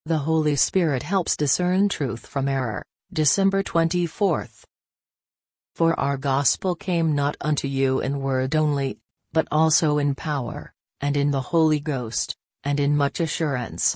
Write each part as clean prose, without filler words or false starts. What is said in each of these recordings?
The Holy Spirit helps discern truth from error. December 24th. For our gospel came not unto you in word only, but also in power, and in the Holy Ghost, and in much assurance.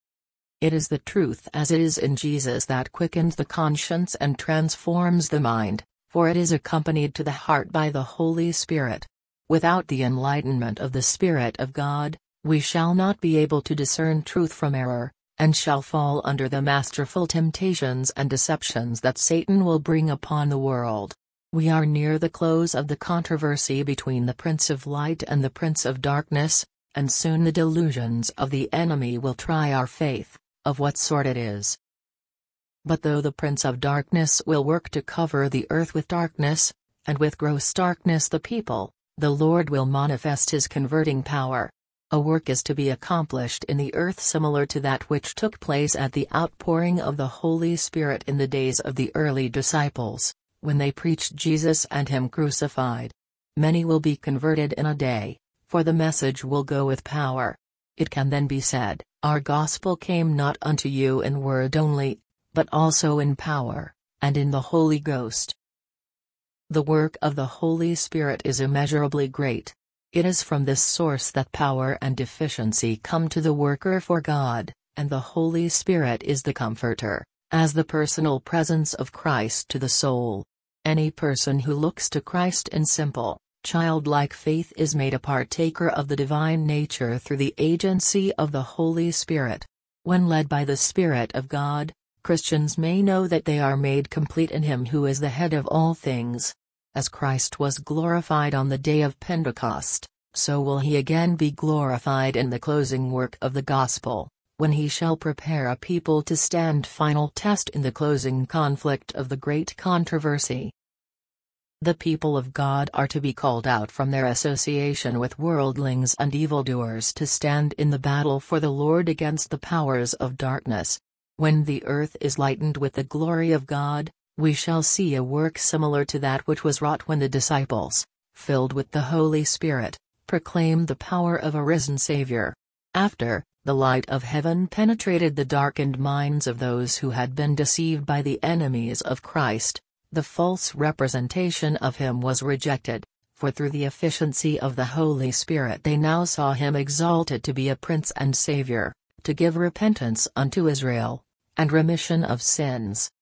It is the truth as it is in Jesus that quickens the conscience and transforms the mind, for it is accompanied to the heart by the Holy Spirit. Without the enlightenment of the Spirit of God, we shall not be able to discern truth from error, and shall fall under the masterful temptations and deceptions that Satan will bring upon the world. We are near the close of the controversy between the Prince of Light and the Prince of Darkness, and soon the delusions of the enemy will try our faith, of what sort it is. But though the Prince of Darkness will work to cover the earth with darkness, and with gross darkness the people, the Lord will manifest his converting power. A work is to be accomplished in the earth similar to that which took place at the outpouring of the Holy Spirit in the days of the early disciples, when they preached Jesus and him crucified. Many will be converted in a day, for the message will go with power. It can then be said, our gospel came not unto you in word only, but also in power, and in the Holy Ghost. The work of the Holy Spirit is immeasurably great. It is from this source that power and efficiency come to the worker for God, and the Holy Spirit is the Comforter, as the personal presence of Christ to the soul. Any person who looks to Christ in simple, childlike faith is made a partaker of the divine nature through the agency of the Holy Spirit. When led by the Spirit of God, Christians may know that they are made complete in Him who is the head of all things. As Christ was glorified on the day of Pentecost, so will He again be glorified in the closing work of the gospel, when He shall prepare a people to stand final test in the closing conflict of the great controversy. The people of God are to be called out from their association with worldlings and evildoers to stand in the battle for the Lord against the powers of darkness. When the earth is lightened with the glory of God, we shall see a work similar to that which was wrought when the disciples, filled with the Holy Spirit, proclaimed the power of a risen Savior. After the light of heaven penetrated the darkened minds of those who had been deceived by the enemies of Christ, the false representation of Him was rejected, for through the efficiency of the Holy Spirit they now saw Him exalted to be a Prince and Savior, to give repentance unto Israel, and remission of sins.